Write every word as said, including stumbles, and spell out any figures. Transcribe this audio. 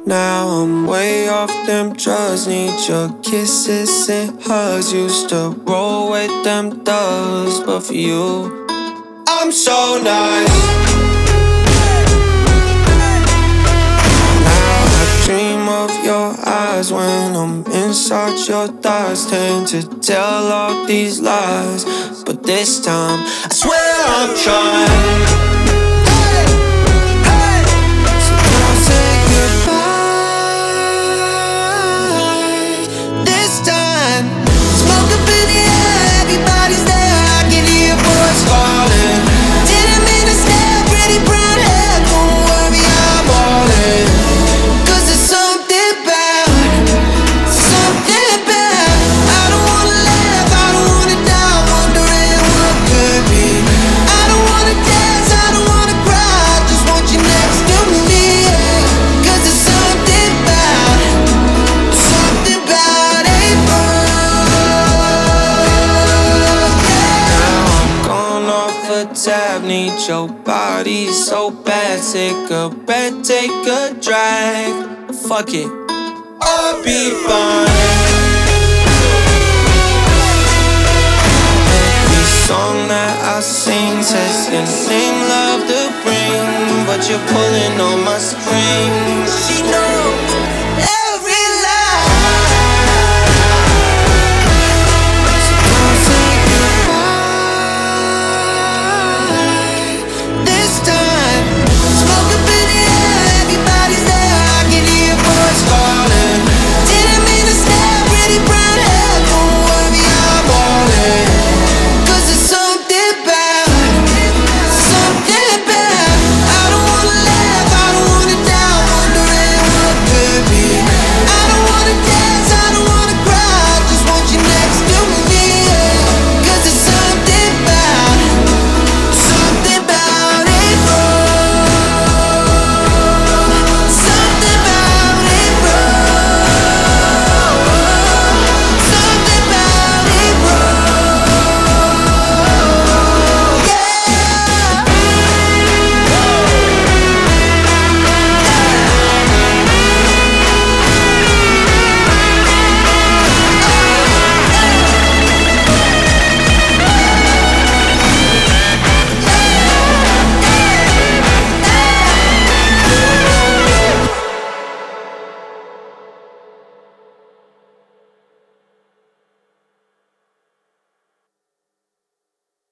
Now I'm way off them drugs. Need your kisses and hugs. Used to roll with them thugs, but for you, I'm so nice. Now I dream of your eyes when I'm inside your thighs. Tend to tell all these lies, but this time I swear I'm trying. Tab, need your body so bad. Take a breath, take a drag. Fuck it, I'll be fine. Every song that I sing says your name, love to bring, but you're pulling on my strings. She knows.